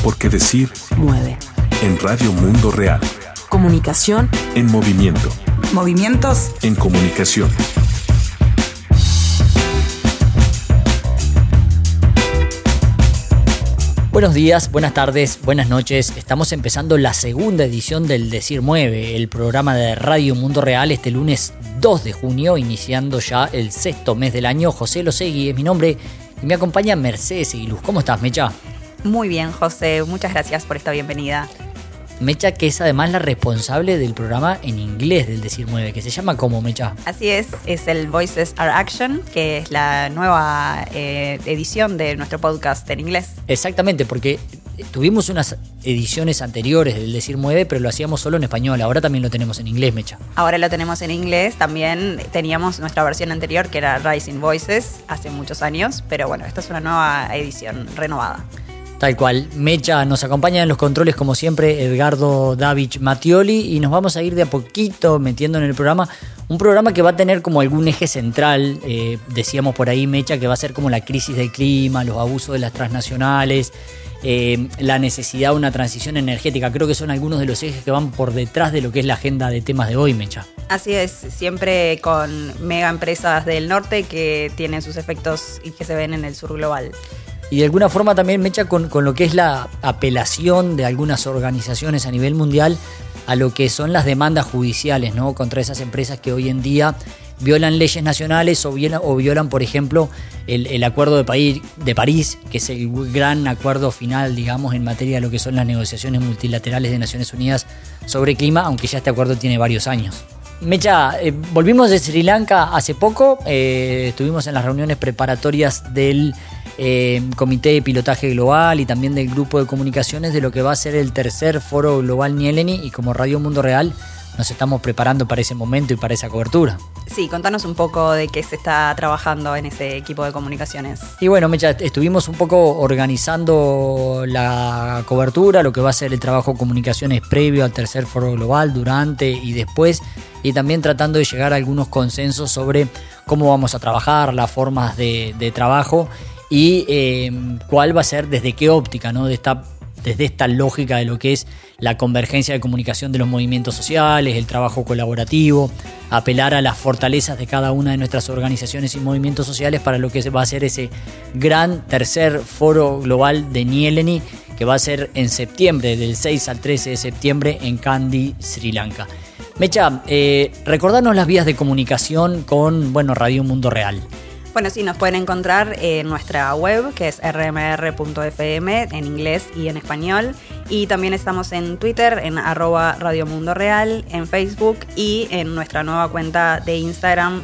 Porque decir mueve. En Radio Mundo Real. Comunicación En movimiento. Movimientos En comunicación. Buenos días, buenas tardes, buenas noches. Estamos empezando la segunda edición del Decir Mueve, el programa de Radio Mundo Real, este lunes 2 de junio, iniciando ya el sexto mes del año. José Losegui es mi nombre y me acompaña Mercedes Seguiluz. ¿Cómo estás, Mecha? Muy bien, José. Muchas gracias por esta bienvenida. Mecha, que es además la responsable del programa en inglés del Decir Mueve, que se llama ¿cómo, Mecha? Así es el Voices Are Action, que es la nueva edición de nuestro podcast en inglés. Exactamente, porque tuvimos unas ediciones anteriores del Decir Mueve, pero lo hacíamos solo en español. Ahora también lo tenemos en inglés, Mecha. Ahora lo tenemos en inglés. También teníamos nuestra versión anterior, que era Rising Voices, hace muchos años. Pero bueno, esta es una nueva edición renovada. Tal cual. Mecha nos acompaña en los controles, como siempre, Edgardo Davich Mattioli, y nos vamos a ir de a poquito metiendo en el programa. Un programa que va a tener como algún eje central, decíamos por ahí, Mecha, que va a ser como la crisis del clima, los abusos de las transnacionales, la necesidad de una transición energética. Creo que son algunos de los ejes que van por detrás de lo que es la agenda de temas de hoy, Mecha. Así es, siempre con mega empresas del norte que tienen sus efectos y que se ven en el sur global. Y de alguna forma también, Mecha, con lo que es la apelación de algunas organizaciones a nivel mundial a lo que son las demandas judiciales, ¿no? Contra esas empresas que hoy en día violan leyes nacionales o violan, por ejemplo, el Acuerdo de París, que es el gran acuerdo final, digamos, en materia de lo que son las negociaciones multilaterales de Naciones Unidas sobre clima, aunque ya este acuerdo tiene varios años. Mecha, volvimos de Sri Lanka hace poco, estuvimos en las reuniones preparatorias del Comité de Pilotaje Global y también del Grupo de Comunicaciones de lo que va a ser el tercer Foro Global Nieleni, y como Radio Mundo Real nos estamos preparando para ese momento y para esa cobertura. Sí, contanos un poco de qué se está trabajando en ese equipo de comunicaciones. Y bueno, Mecha, estuvimos un poco organizando la cobertura, lo que va a ser el trabajo de comunicaciones previo al tercer Foro Global, durante y después, y también tratando de llegar a algunos consensos sobre cómo vamos a trabajar, las formas de trabajo y cuál va a ser, desde qué óptica, ¿no? Desde esta lógica de lo que es la convergencia de comunicación de los movimientos sociales, el trabajo colaborativo, apelar a las fortalezas de cada una de nuestras organizaciones y movimientos sociales para lo que va a ser ese gran tercer Foro Global de Nieleni, que va a ser en septiembre, del 6 al 13 de septiembre en Kandy, Sri Lanka. Mecha, recordanos las vías de comunicación con Radio Mundo Real. Bueno, sí, nos pueden encontrar en nuestra web, que es rmr.fm, en inglés y en español. Y también estamos en Twitter, en @radiomundoreal, en Facebook y en nuestra nueva cuenta de Instagram,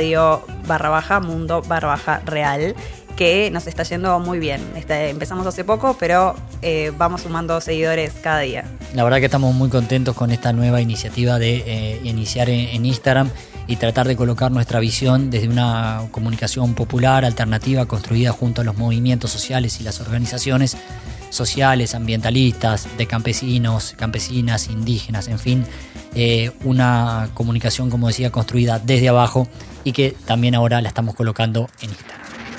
radio_mundo_real, que nos está yendo muy bien. Empezamos hace poco, pero vamos sumando seguidores cada día. La verdad que estamos muy contentos con esta nueva iniciativa de iniciar en Instagram y tratar de colocar nuestra visión desde una comunicación popular, alternativa, construida junto a los movimientos sociales y las organizaciones sociales, ambientalistas, de campesinos, campesinas, indígenas, en fin, una comunicación, como decía, construida desde abajo y que también ahora la estamos colocando en Instagram.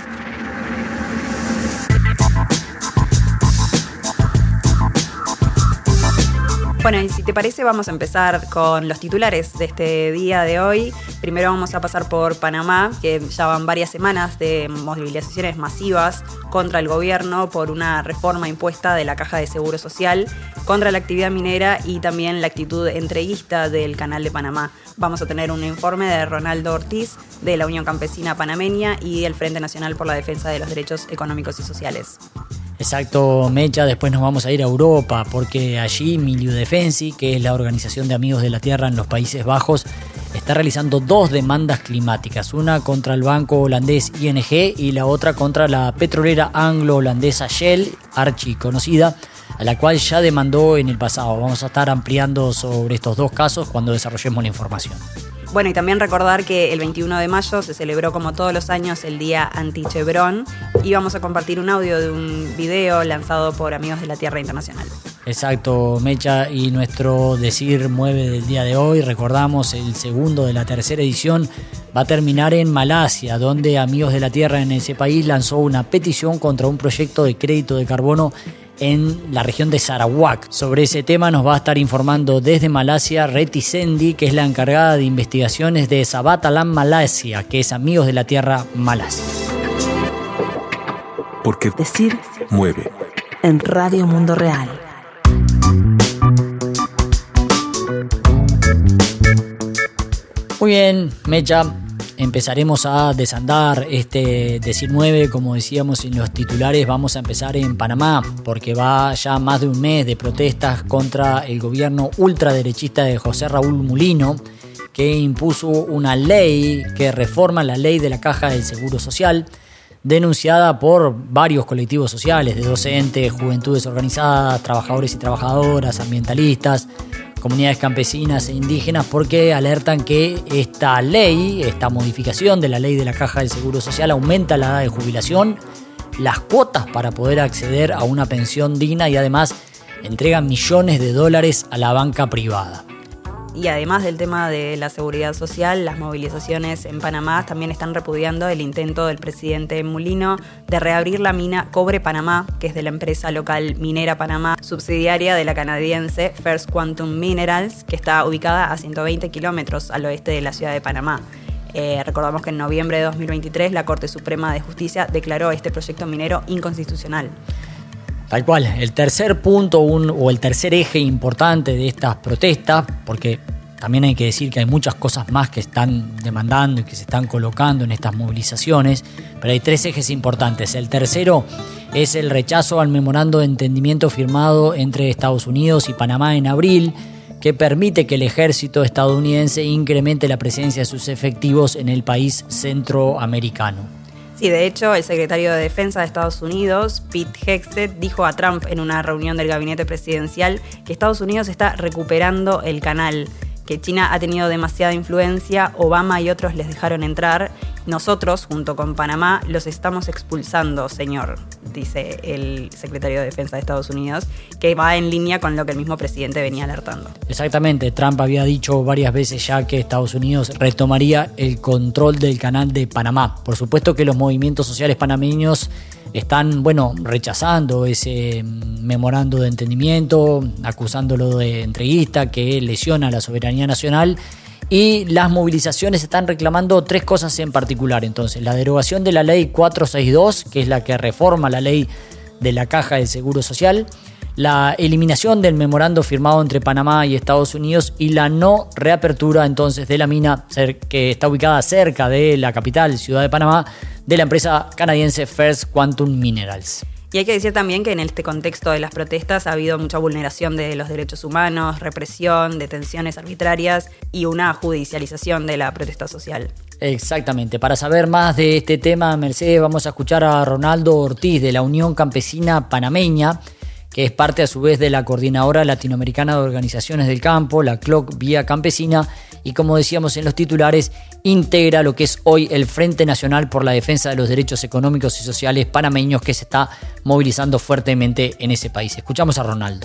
Bueno, y si te parece, vamos a empezar con los titulares de este día de hoy. Primero vamos a pasar por Panamá, que ya van varias semanas de movilizaciones masivas contra el gobierno por una reforma impuesta de la Caja de Seguro Social, contra la actividad minera y también la actitud entreguista del Canal de Panamá. Vamos a tener un informe de Ronaldo Ortiz, de la Unión Campesina Panameña y del Frente Nacional por la Defensa de los Derechos Económicos y Sociales. Exacto, Mecha. Después nos vamos a ir a Europa, porque allí Milieudefensie, que es la organización de amigos de la tierra en los Países Bajos, está realizando 2 demandas climáticas, una contra el banco holandés ING y la otra contra la petrolera anglo-holandesa Shell, archiconocida, a la cual ya demandó en el pasado. Vamos a estar ampliando sobre estos 2 casos cuando desarrollemos la información. Bueno, y también recordar que el 21 de mayo se celebró, como todos los años, el Día Anti-Chevron, y vamos a compartir un audio de un video lanzado por Amigos de la Tierra Internacional. Exacto, Mecha, y nuestro Decir Mueve del día de hoy, recordamos, el segundo de la tercera edición, va a terminar en Malasia, donde Amigos de la Tierra en ese país lanzó una petición contra un proyecto de crédito de carbono en la región de Sarawak. Sobre ese tema nos va a estar informando desde Malasia Reti Sendi, que es la encargada de investigaciones de Sabatalam Malasia, que es Amigos de la Tierra Malasia. Porque Decir mueve. en Radio Mundo Real. Muy bien, Mecha, empezaremos a desandar este Decir 9, como decíamos en los titulares. Vamos a empezar en Panamá, porque va ya más de un mes de protestas contra el gobierno ultraderechista de José Raúl Mulino, que impuso una ley que reforma la ley de la Caja del Seguro Social, denunciada por varios colectivos sociales, de docentes, juventudes organizadas, trabajadores y trabajadoras, ambientalistas, comunidades campesinas e indígenas, porque alertan que esta ley, esta modificación de la ley de la Caja del Seguro Social, aumenta la edad de jubilación, las cuotas para poder acceder a una pensión digna y además entrega millones de dólares a la banca privada. Y además del tema de la seguridad social, las movilizaciones en Panamá también están repudiando el intento del presidente Mulino de reabrir la mina Cobre Panamá, que es de la empresa local Minera Panamá, subsidiaria de la canadiense First Quantum Minerals, que está ubicada a 120 kilómetros al oeste de la ciudad de Panamá. Recordamos que en noviembre de 2023 la Corte Suprema de Justicia declaró este proyecto minero inconstitucional. Tal cual, el tercer punto o el tercer eje importante de estas protestas, porque también hay que decir que hay muchas cosas más que están demandando y que se están colocando en estas movilizaciones, pero hay tres ejes importantes. El tercero es el rechazo al memorando de entendimiento firmado entre Estados Unidos y Panamá en abril, que permite que el ejército estadounidense incremente la presencia de sus efectivos en el país centroamericano. Sí, de hecho, el secretario de Defensa de Estados Unidos, Pete Hegseth, dijo a Trump en una reunión del gabinete presidencial que Estados Unidos está recuperando el canal, que China ha tenido demasiada influencia, Obama y otros les dejaron entrar. Nosotros, junto con Panamá, los estamos expulsando, señor, dice el secretario de Defensa de Estados Unidos, que va en línea con lo que el mismo presidente venía alertando. Exactamente, Trump había dicho varias veces ya que Estados Unidos retomaría el control del canal de Panamá. Por supuesto que los movimientos sociales panameños están, rechazando ese memorando de entendimiento, acusándolo de entreguista, que lesiona la soberanía nacional. Y las movilizaciones están reclamando tres cosas en particular. Entonces, la derogación de la ley 462, que es la que reforma la ley de la Caja del Seguro Social, la eliminación del memorando firmado entre Panamá y Estados Unidos y la no reapertura entonces de la mina que está ubicada cerca de la capital, Ciudad de Panamá, de la empresa canadiense First Quantum Minerals. Y hay que decir también que en este contexto de las protestas ha habido mucha vulneración de los derechos humanos, represión, detenciones arbitrarias y una judicialización de la protesta social. Exactamente. Para saber más de este tema, Mercedes, vamos a escuchar a Ronaldo Ortiz de la Unión Campesina Panameña, que es parte a su vez de la Coordinadora Latinoamericana de Organizaciones del Campo, la CLOC Vía Campesina, y como decíamos en los titulares, integra lo que es hoy el Frente Nacional por la Defensa de los Derechos Económicos y Sociales Panameños, que se está movilizando fuertemente en ese país. Escuchamos a Ronaldo.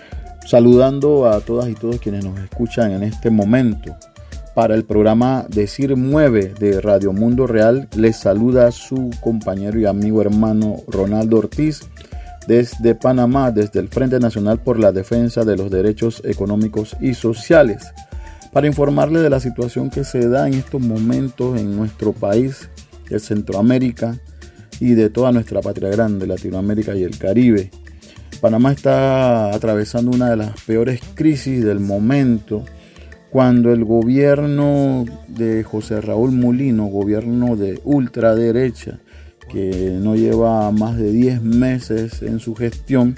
Saludando a todas y todos quienes nos escuchan en este momento. Para el programa Decir Mueve de Radio Mundo Real, les saluda su compañero y amigo hermano Ronaldo Ortiz, desde Panamá, desde el Frente Nacional por la Defensa de los Derechos Económicos y Sociales, para informarle de la situación que se da en estos momentos en nuestro país, de Centroamérica y de toda nuestra patria grande, Latinoamérica y el Caribe. Panamá está atravesando una de las peores crisis del momento, cuando el gobierno de José Raúl Mulino, gobierno de ultraderecha, que no lleva más de 10 meses en su gestión,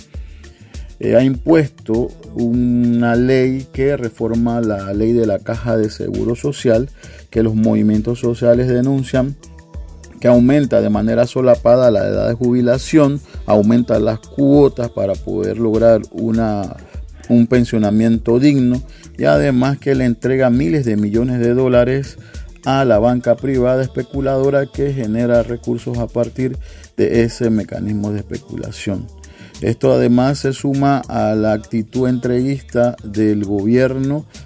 ha impuesto una ley que reforma la ley de la Caja de Seguro Social, que los movimientos sociales denuncian que aumenta de manera solapada la edad de jubilación, aumenta las cuotas para poder lograr un pensionamiento digno, y además que le entrega miles de millones de dólares a la banca privada especuladora que genera recursos a partir de ese mecanismo de especulación. Esto además se suma a la actitud entreguista del gobierno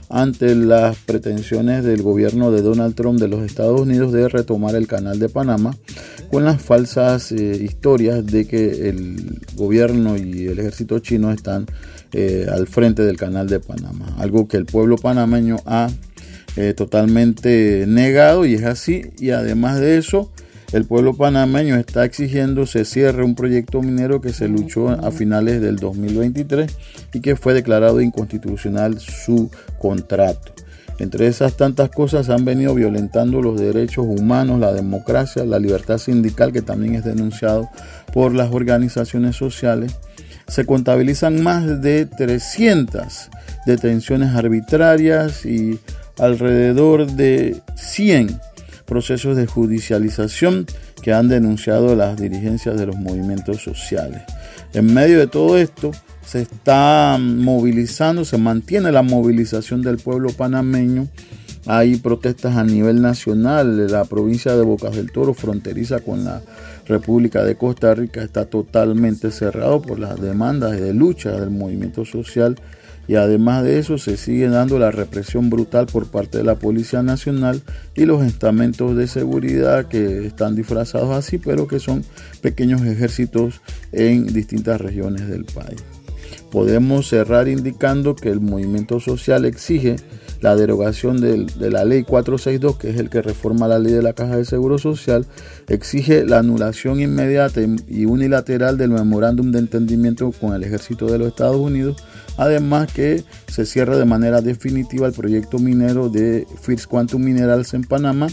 ante las pretensiones del gobierno de Donald Trump de los Estados Unidos de retomar el canal de Panamá, con las falsas historias de que el gobierno y el ejército chino están al frente del canal de Panamá, algo que el pueblo panameño ha totalmente negado, y es así. Y además de eso, el pueblo panameño está exigiendo se cierre un proyecto minero que se luchó a finales del 2023 y que fue declarado inconstitucional su contrato. Entre esas tantas cosas, han venido violentando los derechos humanos, la democracia, la libertad sindical, que también es denunciado por las organizaciones sociales. Se contabilizan más de 300 detenciones arbitrarias y alrededor de 100 procesos de judicialización que han denunciado las dirigencias de los movimientos sociales. En medio de todo esto, se está movilizando, se mantiene la movilización del pueblo panameño. Hay protestas a nivel nacional. La provincia de Bocas del Toro, fronteriza con la República de Costa Rica, está totalmente cerrado por las demandas de lucha del movimiento social. Y además de eso, se sigue dando la represión brutal por parte de la Policía Nacional y los estamentos de seguridad, que están disfrazados así, pero que son pequeños ejércitos en distintas regiones del país. Podemos cerrar indicando que el movimiento social exige la derogación de la ley 462, que es el que reforma la ley de la Caja de Seguro Social, exige la anulación inmediata y unilateral del memorándum de entendimiento con el ejército de los Estados Unidos, además que se cierre de manera definitiva el proyecto minero de First Quantum Minerals en Panamá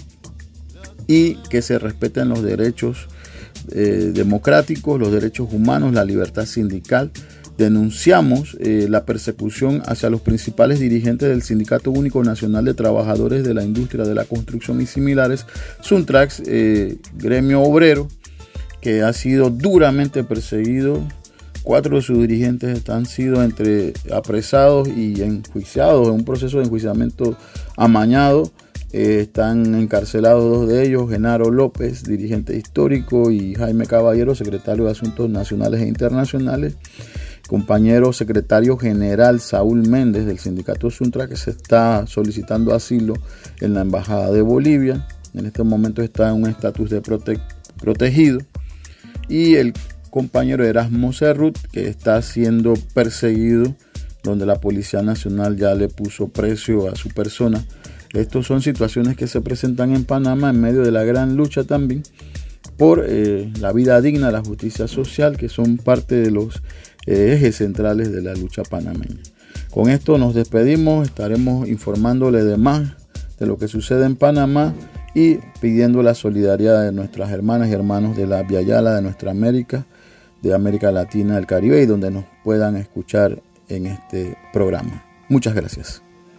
y que se respeten los derechos democráticos, los derechos humanos, la libertad sindical. Denunciamos la persecución hacia los principales dirigentes del Sindicato Único Nacional de Trabajadores de la Industria de la Construcción y similares, Suntrax, gremio obrero, que ha sido duramente perseguido. 4 de sus dirigentes han sido apresados y enjuiciados en un proceso de enjuiciamiento amañado. Están encarcelados 2 de ellos, Genaro López, dirigente histórico, y Jaime Caballero, secretario de Asuntos Nacionales e Internacionales. Compañero secretario general Saúl Méndez del sindicato Suntra, que se está solicitando asilo en la Embajada de Bolivia. En este momento está en un estatus de protegido. Y el compañero Erasmo Cerrut, que está siendo perseguido, donde la Policía Nacional ya le puso precio a su persona. Estas son situaciones que se presentan en Panamá en medio de la gran lucha también por la vida digna, la justicia social, que son parte de los ejes centrales de la lucha panameña. Con esto nos despedimos, estaremos informándole de más de lo que sucede en Panamá y pidiendo la solidaridad de nuestras hermanas y hermanos de la Via Yala, de nuestra América, de América Latina, del Caribe, y donde nos puedan escuchar en este programa. Muchas gracias.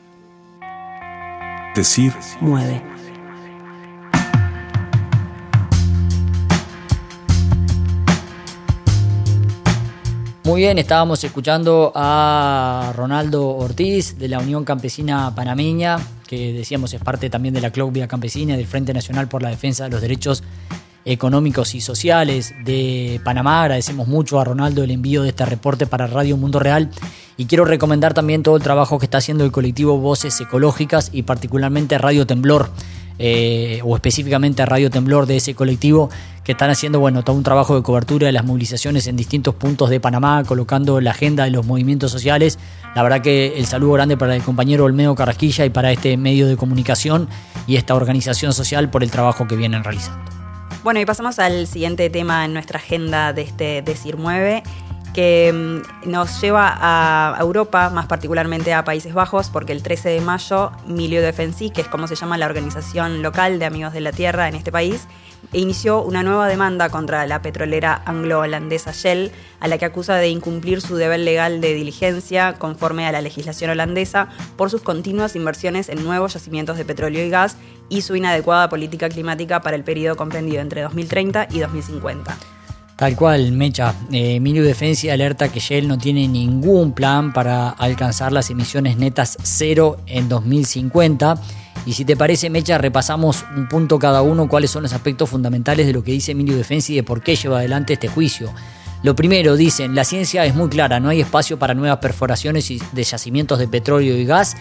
Decir mueve. Muy bien, estábamos escuchando a Ronaldo Ortiz de la Unión Campesina Panameña, que decíamos es parte también de la Clovia Campesina, del Frente Nacional por la Defensa de los Derechos Económicos y Sociales de Panamá. Agradecemos mucho a Ronaldo el envío de este reporte para Radio Mundo Real, y quiero recomendar también todo el trabajo que está haciendo el colectivo Voces Ecológicas y particularmente Radio Temblor, o específicamente a Radio Temblor de ese colectivo, que están haciendo todo un trabajo de cobertura de las movilizaciones en distintos puntos de Panamá, colocando la agenda de los movimientos sociales. La verdad que el saludo grande para el compañero Olmedo Carrasquilla y para este medio de comunicación y esta organización social por el trabajo que vienen realizando. Bueno, y pasamos al siguiente tema en nuestra agenda de este Decir Mueve, que nos lleva a Europa, más particularmente a Países Bajos, porque el 13 de mayo Milieu Defensie, que es como se llama la organización local de Amigos de la Tierra en este país, inició una nueva demanda contra la petrolera anglo-holandesa Shell, a la que acusa de incumplir su deber legal de diligencia conforme a la legislación holandesa por sus continuas inversiones en nuevos yacimientos de petróleo y gas y su inadecuada política climática para el periodo comprendido entre 2030 y 2050. Tal cual, Mecha. Milieu Defensie alerta que Shell no tiene ningún plan para alcanzar las emisiones netas cero en 2050. Y si te parece, Mecha, repasamos un punto cada uno, cuáles son los aspectos fundamentales de lo que dice Milieu Defensie y de por qué lleva adelante este juicio. Lo primero, dicen, la ciencia es muy clara, no hay espacio para nuevas perforaciones de yacimientos de petróleo y gas,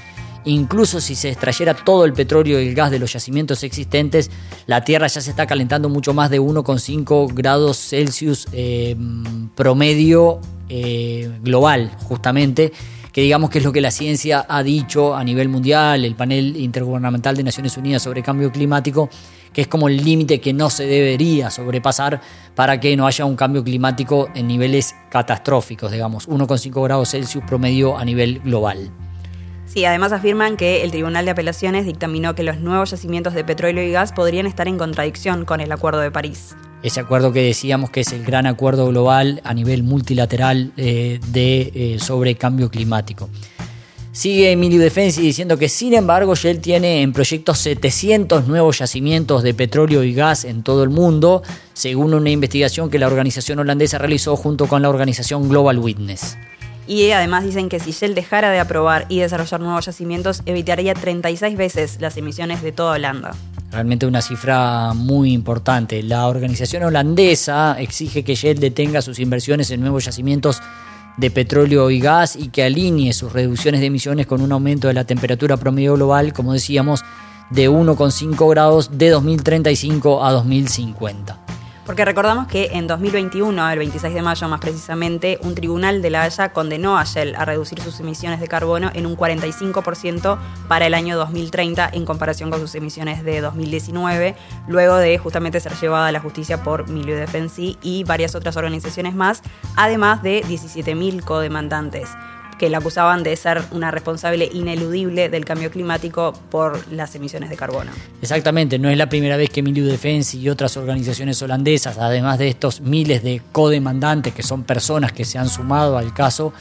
incluso si se extrayera todo el petróleo y el gas de los yacimientos existentes, la Tierra ya se está calentando mucho más de 1,5 grados Celsius promedio global, justamente, que digamos que es lo que la ciencia ha dicho a nivel mundial, el panel intergubernamental de Naciones Unidas sobre cambio climático, que es como el límite que no se debería sobrepasar para que no haya un cambio climático en niveles catastróficos, digamos, 1,5 grados Celsius promedio a nivel global. Sí, además afirman que el Tribunal de Apelaciones dictaminó que los nuevos yacimientos de petróleo y gas podrían estar en contradicción con el Acuerdo de París. Ese acuerdo que decíamos que es el gran acuerdo global a nivel multilateral sobre cambio climático. Sigue Emilio Defensi diciendo que, sin embargo, Shell tiene en proyecto 700 nuevos yacimientos de petróleo y gas en todo el mundo, según una investigación que la organización holandesa realizó junto con la organización Global Witness. Y además dicen que si Shell dejara de aprobar y desarrollar nuevos yacimientos, evitaría 36 veces las emisiones de toda Holanda. Realmente una cifra muy importante. La organización holandesa exige que Shell detenga sus inversiones en nuevos yacimientos de petróleo y gas y que alinee sus reducciones de emisiones con un aumento de la temperatura promedio global, como decíamos, de 1,5 grados de 2035 a 2050. Porque recordamos que en 2021, el 26 de mayo más precisamente, un tribunal de La Haya condenó a Shell a reducir sus emisiones de carbono en un 45% para el año 2030 en comparación con sus emisiones de 2019, luego de justamente ser llevada a la justicia por Milieu Defensi y varias otras organizaciones más, además de 17.000 codemandantes que la acusaban de ser una responsable ineludible del cambio climático por las emisiones de carbono. Exactamente, no es la primera vez que Milieu Defensi y otras organizaciones holandesas, además de estos miles de codemandantes que son personas que se han sumado al caso,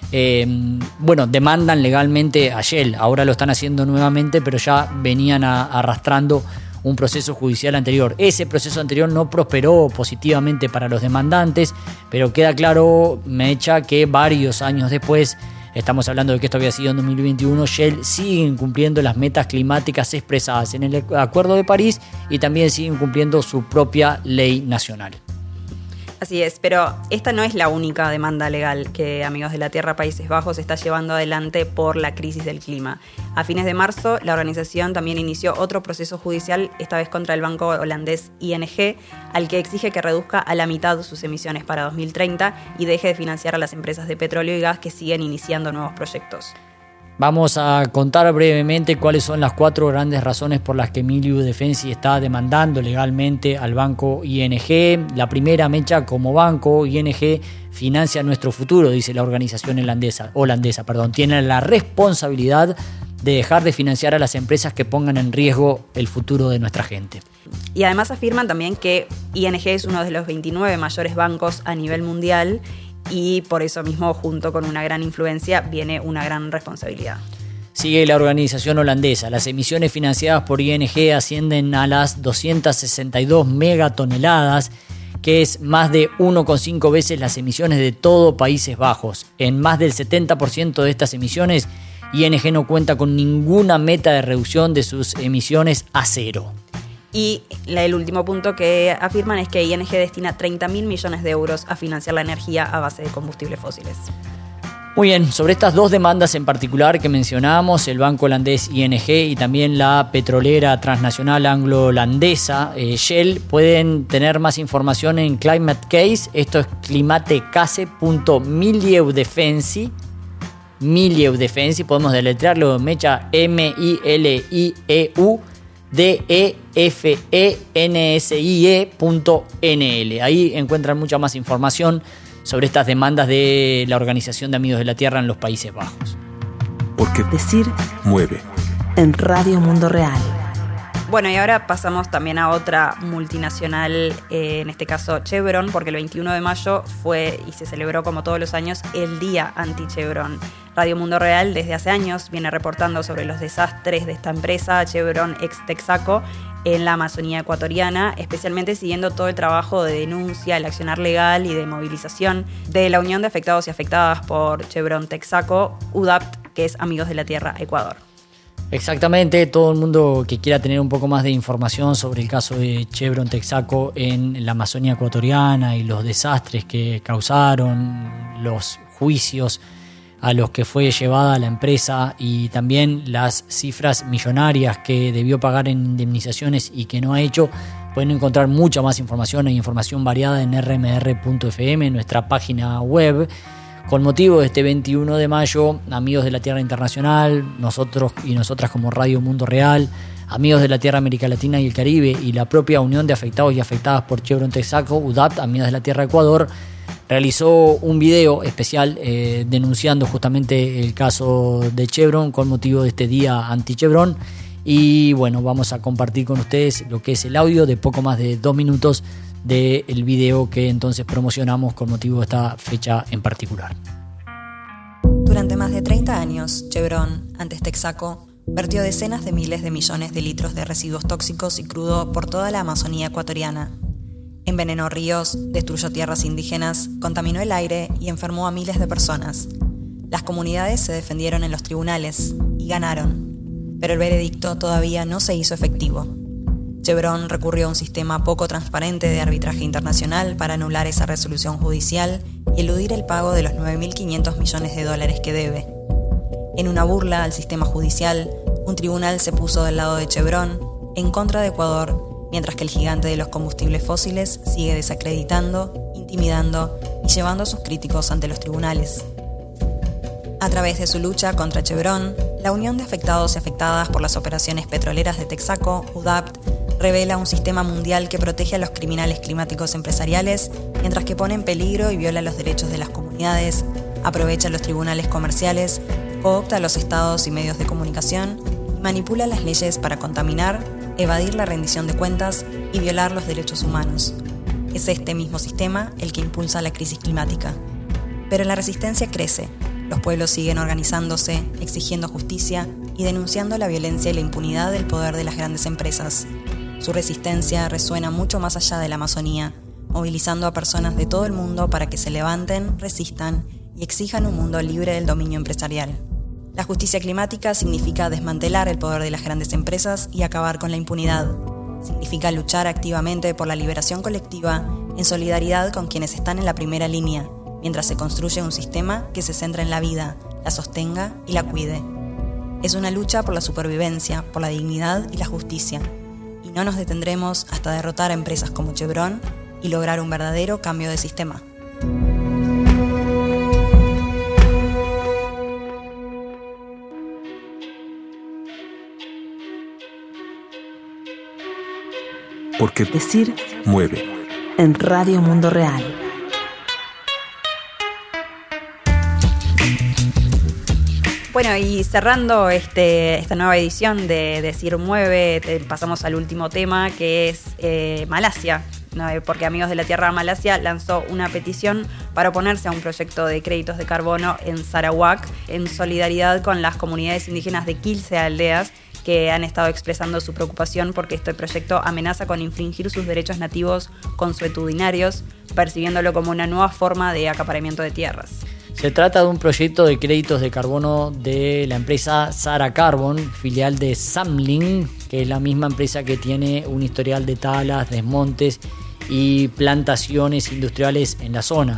demandan legalmente a Shell. Ahora lo están haciendo nuevamente, pero ya venían arrastrando un proceso judicial anterior. Ese proceso anterior no prosperó positivamente para los demandantes, pero queda claro, Mecha, que varios años después, estamos hablando de que esto había sido en 2021, Shell sigue incumpliendo las metas climáticas expresadas en el Acuerdo de París y también sigue incumpliendo su propia ley nacional. Así es, pero esta no es la única demanda legal que Amigos de la Tierra Países Bajos está llevando adelante por la crisis del clima. A fines de marzo, la organización también inició otro proceso judicial, esta vez contra el banco holandés ING, al que exige que reduzca a la mitad sus emisiones para 2030 y deje de financiar a las empresas de petróleo y gas que siguen iniciando nuevos proyectos. Vamos a contar brevemente cuáles son las 4 grandes razones por las que Milieu Defensi está demandando legalmente al banco ING. La primera, Mecha, como banco, ING financia nuestro futuro, dice la organización holandesa. Tiene la responsabilidad de dejar de financiar a las empresas que pongan en riesgo el futuro de nuestra gente. Y además afirman también que ING es uno de los 29 mayores bancos a nivel mundial y por eso mismo, junto con una gran influencia, viene una gran responsabilidad. Sigue la organización holandesa. Las emisiones financiadas por ING ascienden a las 262 megatoneladas, que es más de 1,5 veces las emisiones de todo Países Bajos. En más del 70% de estas emisiones, ING no cuenta con ninguna meta de reducción de sus emisiones a cero. Y el último punto que afirman es que ING destina 30.000 millones de euros a financiar la energía a base de combustibles fósiles. Muy bien, sobre estas 2 demandas en particular que mencionamos, el banco holandés ING y también la petrolera transnacional anglo-holandesa Shell, pueden tener más información en Climate Case. Esto es climatecase.milieu Defensi. Milieu Defensi, podemos deletrearlo, Mecha, MILIEU DEFENSIE.NL. Ahí encuentran mucha más información sobre estas demandas de la Organización de Amigos de la Tierra en los Países Bajos. Porque decir mueve. En Radio Mundo Real. Bueno, y ahora pasamos también a otra multinacional, en este caso Chevron, porque el 21 de mayo fue y se celebró como todos los años el Día Anti-Chevron. Radio Mundo Real desde hace años viene reportando sobre los desastres de esta empresa, Chevron ex Texaco, en la Amazonía ecuatoriana, especialmente siguiendo todo el trabajo de denuncia, el accionar legal y de movilización de la Unión de Afectados y Afectadas por Chevron Texaco, UDAPT, que es Amigos de la Tierra Ecuador. Exactamente, todo el mundo que quiera tener un poco más de información sobre el caso de Chevron Texaco en la Amazonía ecuatoriana y los desastres que causaron, los juicios a los que fue llevada la empresa y también las cifras millonarias que debió pagar en indemnizaciones y que no ha hecho, pueden encontrar mucha más información e información variada en rmr.fm, nuestra página web. Con motivo de este 21 de mayo, amigos de la Tierra Internacional, nosotros y nosotras como Radio Mundo Real, amigos de la Tierra América Latina y el Caribe y la propia Unión de Afectados y Afectadas por Chevron Texaco, UDAPT, amigos de la Tierra Ecuador, realizó un video especial denunciando justamente el caso de Chevron con motivo de este día anti-Chevron. Y bueno, vamos a compartir con ustedes lo que es el audio de poco más de 2 minutos del video que entonces promocionamos con motivo de esta fecha en particular. Durante más de 30 años, Chevron, antes Texaco, vertió decenas de miles de millones de litros de residuos tóxicos y crudo por toda la Amazonía ecuatoriana. Envenenó ríos, destruyó tierras indígenas, contaminó el aire y enfermó a miles de personas. Las comunidades se defendieron en los tribunales y ganaron, pero el veredicto todavía no se hizo efectivo. Chevron recurrió a un sistema poco transparente de arbitraje internacional para anular esa resolución judicial y eludir el pago de los $9.500 millones que debe. En una burla al sistema judicial, un tribunal se puso del lado de Chevron en contra de Ecuador, mientras que el gigante de los combustibles fósiles sigue desacreditando, intimidando y llevando a sus críticos ante los tribunales. A través de su lucha contra Chevron, la Unión de Afectados y Afectadas por las Operaciones Petroleras de Texaco, UDAPT, revela un sistema mundial que protege a los criminales climáticos empresariales, mientras que pone en peligro y viola los derechos de las comunidades, aprovecha los tribunales comerciales, coopta a los estados y medios de comunicación y manipula las leyes para contaminar, evadir la rendición de cuentas y violar los derechos humanos. Es este mismo sistema el que impulsa la crisis climática. Pero la resistencia crece. Los pueblos siguen organizándose, exigiendo justicia y denunciando la violencia y la impunidad del poder de las grandes empresas. Su resistencia resuena mucho más allá de la Amazonía, movilizando a personas de todo el mundo para que se levanten, resistan y exijan un mundo libre del dominio empresarial. La justicia climática significa desmantelar el poder de las grandes empresas y acabar con la impunidad. Significa luchar activamente por la liberación colectiva en solidaridad con quienes están en la primera línea, mientras se construye un sistema que se centra en la vida, la sostenga y la cuide. Es una lucha por la supervivencia, por la dignidad y la justicia. Y no nos detendremos hasta derrotar a empresas como Chevron y lograr un verdadero cambio de sistema. Porque Decir mueve. en Radio Mundo Real. Bueno, y cerrando esta nueva edición de Decir Mueve, pasamos al último tema, que es Malasia, ¿no? Porque Amigos de la Tierra Malasia lanzó una petición para oponerse a un proyecto de créditos de carbono en Sarawak, en solidaridad con las comunidades indígenas de 15 aldeas que han estado expresando su preocupación porque este proyecto amenaza con infringir sus derechos nativos consuetudinarios, percibiéndolo como una nueva forma de acaparamiento de tierras. Se trata de un proyecto de créditos de carbono de la empresa Sara Carbon, filial de Samling, que es la misma empresa que tiene un historial de talas, desmontes y plantaciones industriales en la zona.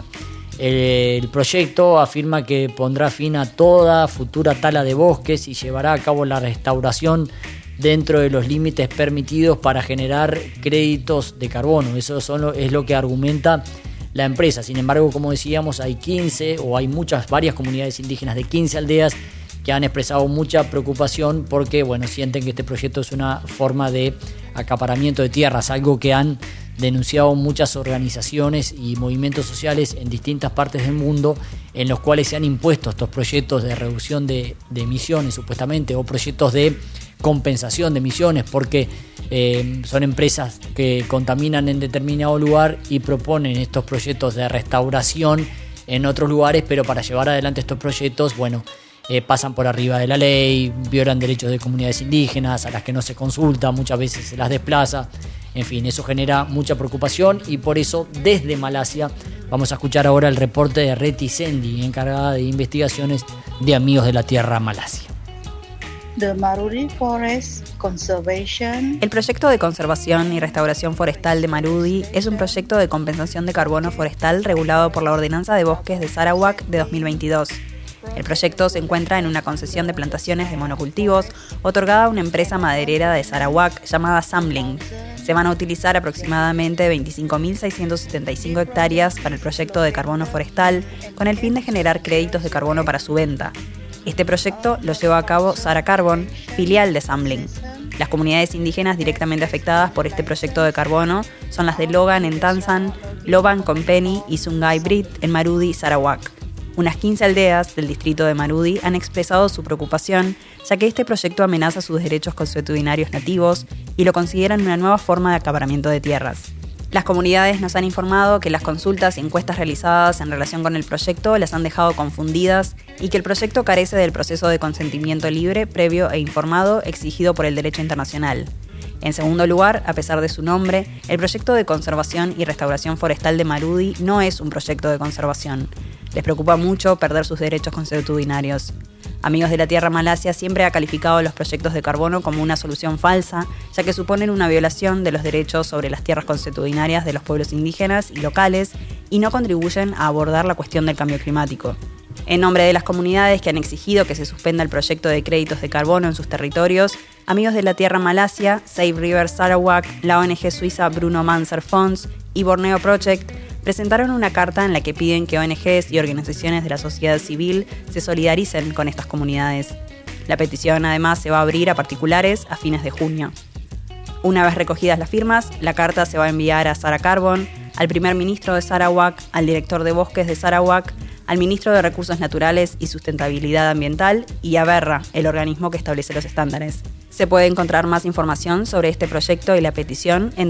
El proyecto afirma que pondrá fin a toda futura tala de bosques y llevará a cabo la restauración dentro de los límites permitidos para generar créditos de carbono. Eso es lo que argumenta la empresa. Sin embargo, como decíamos, hay varias comunidades indígenas de 15 aldeas que han expresado mucha preocupación porque, sienten que este proyecto es una forma de acaparamiento de tierras, algo que han denunciado muchas organizaciones y movimientos sociales en distintas partes del mundo, en los cuales se han impuesto estos proyectos de reducción de emisiones, supuestamente, o proyectos de compensación de emisiones, porque son empresas que contaminan en determinado lugar y proponen estos proyectos de restauración en otros lugares, pero para llevar adelante estos proyectos, pasan por arriba de la ley, violan derechos de comunidades indígenas a las que no se consulta, muchas veces se las desplaza. En fin, eso genera mucha preocupación y por eso desde Malasia vamos a escuchar ahora el reporte de Reti Sendi, encargada de investigaciones de Amigos de la Tierra Malasia. The Marudi Forest Conservation. El proyecto de conservación y restauración forestal de Marudi es un proyecto de compensación de carbono forestal regulado por la Ordenanza de Bosques de Sarawak de 2022. El proyecto se encuentra en una concesión de plantaciones de monocultivos otorgada a una empresa maderera de Sarawak llamada Samling. Se van a utilizar aproximadamente 25.675 hectáreas para el proyecto de carbono forestal con el fin de generar créditos de carbono para su venta. Este proyecto lo lleva a cabo Sara Carbon, filial de Samling. Las comunidades indígenas directamente afectadas por este proyecto de carbono son las de Logan en Tansan, Loban Compeni y Sungai Brit en Marudi, Sarawak. Unas 15 aldeas del distrito de Marudi han expresado su preocupación, ya que este proyecto amenaza sus derechos consuetudinarios nativos y lo consideran una nueva forma de acaparamiento de tierras. Las comunidades nos han informado que las consultas y encuestas realizadas en relación con el proyecto las han dejado confundidas y que el proyecto carece del proceso de consentimiento libre, previo e informado exigido por el derecho internacional. En segundo lugar, a pesar de su nombre, el proyecto de conservación y restauración forestal de Marudi no es un proyecto de conservación. Les preocupa mucho perder sus derechos consuetudinarios. Amigos de la Tierra Malasia siempre ha calificado los proyectos de carbono como una solución falsa, ya que suponen una violación de los derechos sobre las tierras consuetudinarias de los pueblos indígenas y locales y no contribuyen a abordar la cuestión del cambio climático. En nombre de las comunidades que han exigido que se suspenda el proyecto de créditos de carbono en sus territorios, Amigos de la Tierra Malasia, Save River Sarawak, la ONG suiza Bruno Manser Fonds y Borneo Project presentaron una carta en la que piden que ONGs y organizaciones de la sociedad civil se solidaricen con estas comunidades. La petición además se va a abrir a particulares a fines de junio. Una vez recogidas las firmas, la carta se va a enviar a Sara Carbon, al primer ministro de Sarawak, al director de bosques de Sarawak, al ministro de Recursos Naturales y Sustentabilidad Ambiental y a Berra, el organismo que establece los estándares. Se puede encontrar más información sobre este proyecto y la petición en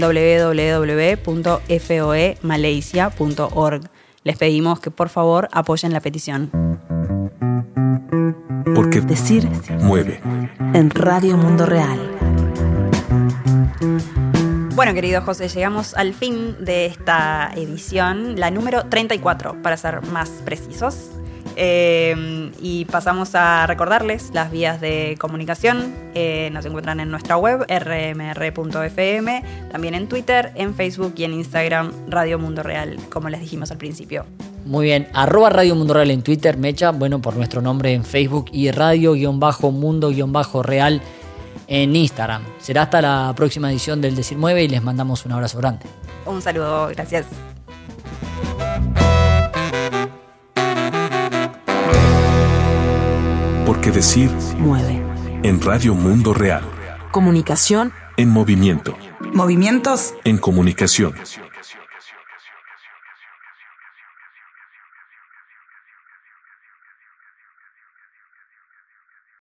www.foemalaysia.org. Les pedimos que por favor apoyen la petición. Porque Decir mueve. en Radio Mundo Real. Bueno, querido José, llegamos al fin de esta edición, la número 34, para ser más precisos. Y pasamos a recordarles las vías de comunicación. Nos encuentran en nuestra web, rmr.fm, también en Twitter, en Facebook y en Instagram, Radio Mundo Real, como les dijimos al principio. Muy bien, @Radio Mundo Real en Twitter, Mecha, bueno, por nuestro nombre en Facebook y Radio-Mundo-Real en Instagram. Será hasta la próxima edición del Decir Mueve y les mandamos un abrazo grande. Un saludo, gracias. Porque decir Mueve. en Radio Mundo Real. Comunicación En movimiento. Movimientos En comunicación.